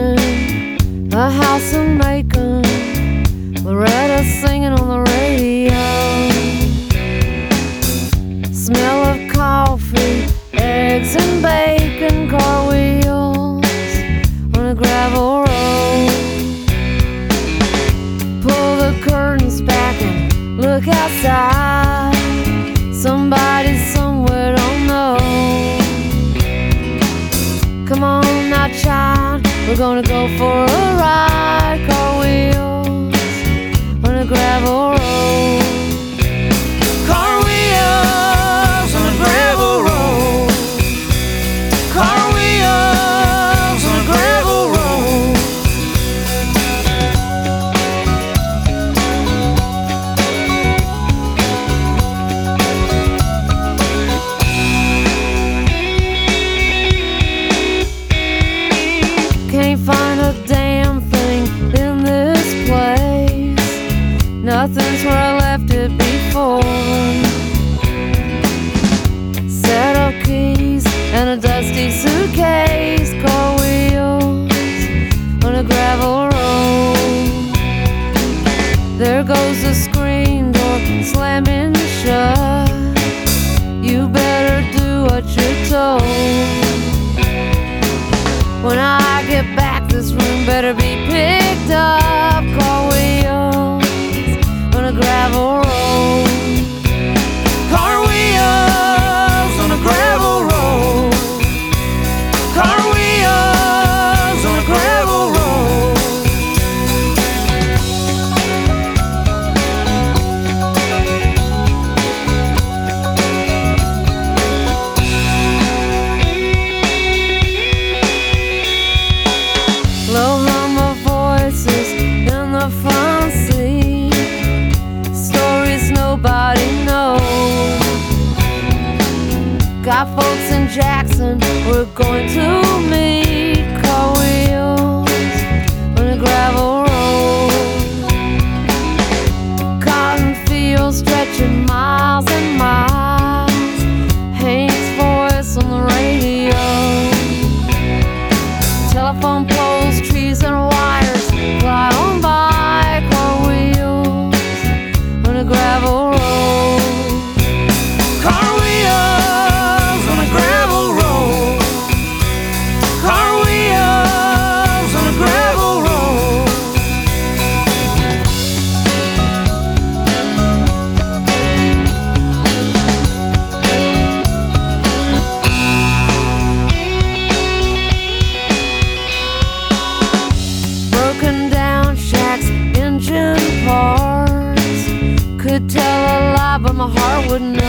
in a house in Macon, Loretta singing on the radio. Smell of coffee, eggs and bacon, car wheels on a gravel road. Pull the curtains back and look outside. Somebody somewhere, don't know. Come on now, child, we're gonna go for a ride. Car wheels on a gravel road. Car wheels on a gravel road. Car wheels on a gravel road. Can't find a damn thing in this place. Nothing's where I left it before. Set of keys and a dusty suitcase. Car wheels on a gravel road. There goes the screen door slamming shut. You better do what you're told. When I get back, this room better be picked up. Car wheels on a gravel road. Car wheels on a gravel road. Car wheels on a gravel road. Low hum of voices in the front seat. Stories nobody knows. Got folks in Jackson we're going to meet. Car wheels on a gravel road. Cotton fields stretching miles and miles. Hank's voice on the radio. Telephone poles, trees and wires fly on by. Car wheels on a gravel road. Car wheels on a gravel road. Car wheels on a gravel road. Broken down shacks, engine parts. Could tell a lie, but my heart wouldn't know.